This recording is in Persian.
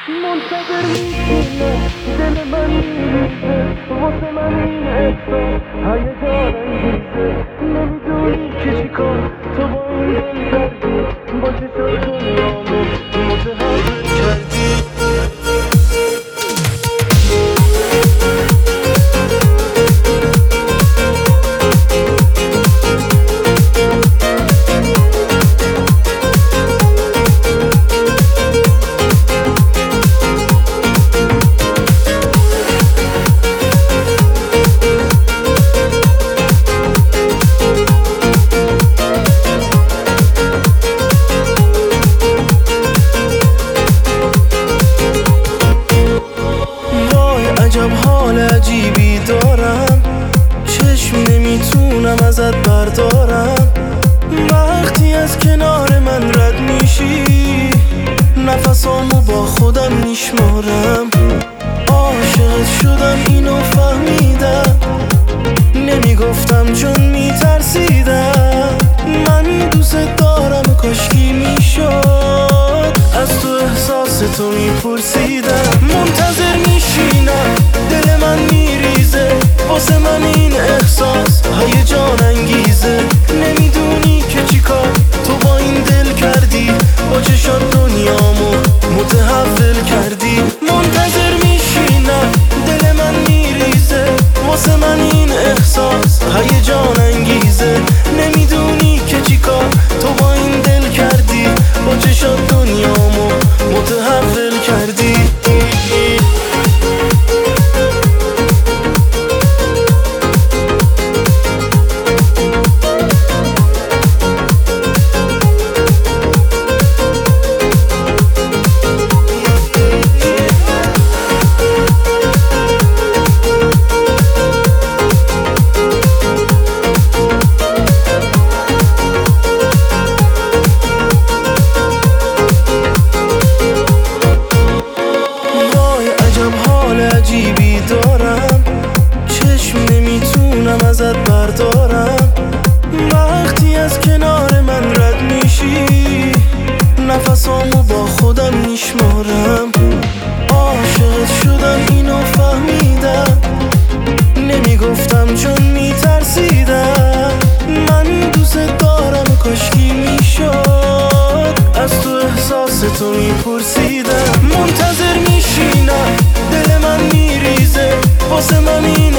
منتظر میشینه دل من میریزه واسه من این احساس هیجان انگیزه نمیدونی که چیکار تو با این دل کردی با چشات دنیامو متحول کردی عجب حال عجیبی دارم چشم نمیتونم ازت بردارم وقتی از کنار من رد میشی نفسامو با خودم میشمارم عاشقت شدم اینو فهمیدم نمیگفتم چون میترسیدم من دوست دارم کاشکی میشد از تو احساس تو میپرسیدم منتظر میشینم دل من میریزه واسه من این احساس هیجان انگیزه نمیدونی که چیکار تو با این دل کردی با چشات دنیامو متحول کردی منتظر میشینم دل من میریزه واسه من این احساس هیجان انگیزه نمیدونی که چیکار تو با این دل کردی با چشات دنیامو متحول کردی عجیبی دارم چشم نمیتونم ازت بردارم وقتی از کنار من رد میشی نفسامو با خودم میشمارم عاشقت شدم اینو فهمیدم نمیگفتم چون میترسیدم من دوست دارم کاشکی میشد از تو احساس تو میپرسیدم منتظر میشینم دل من میریزه واسه من این